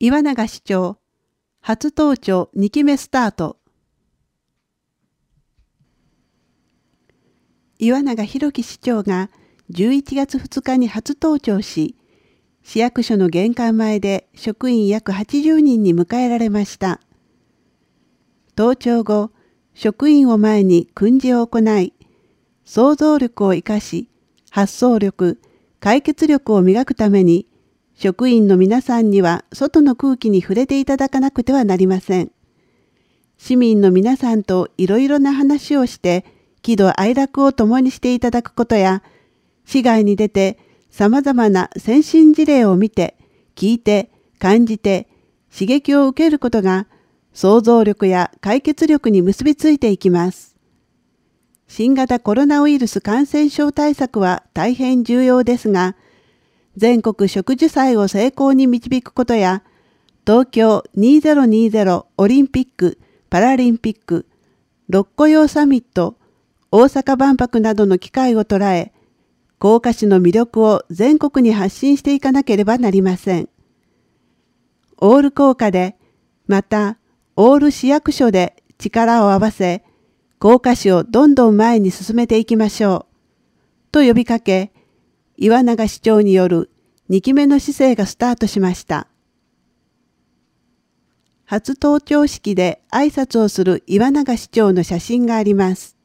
岩永市長、初登庁2期目スタート。岩永宏樹市長が11月2日に初登庁し、市役所の玄関前で職員約80人に迎えられました。登庁後、職員を前に訓示を行い、想像力を生かし、発想力、解決力を磨くために、職員の皆さんには外の空気に触れていただかなくてはなりません。市民の皆さんといろいろな話をして、喜怒哀楽を共にしていただくことや、市外に出て様々な先進事例を見て、聞いて、感じて、刺激を受けることが、想像力や解決力に結びついていきます。新型コロナウイルス感染症対策は大変重要ですが、全国植樹祭を成功に導くことや、東京2020オリンピック・パラリンピック、六甲陽サミット、大阪万博などの機会を捉え、甲賀市の魅力を全国に発信していかなければなりません。オール甲賀で、またオール市役所で力を合わせ、甲賀市をどんどん前に進めていきましょう。と呼びかけ、岩永市長による2期目の市政がスタートしました。初登庁式で挨拶をする岩永市長の写真があります。